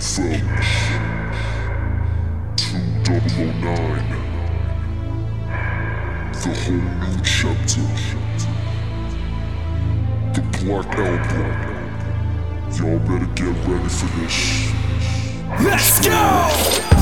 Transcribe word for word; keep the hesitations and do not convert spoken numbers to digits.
from two thousand nine, the whole new chapter, the Black Album. Y'all better get ready for this. Let's go!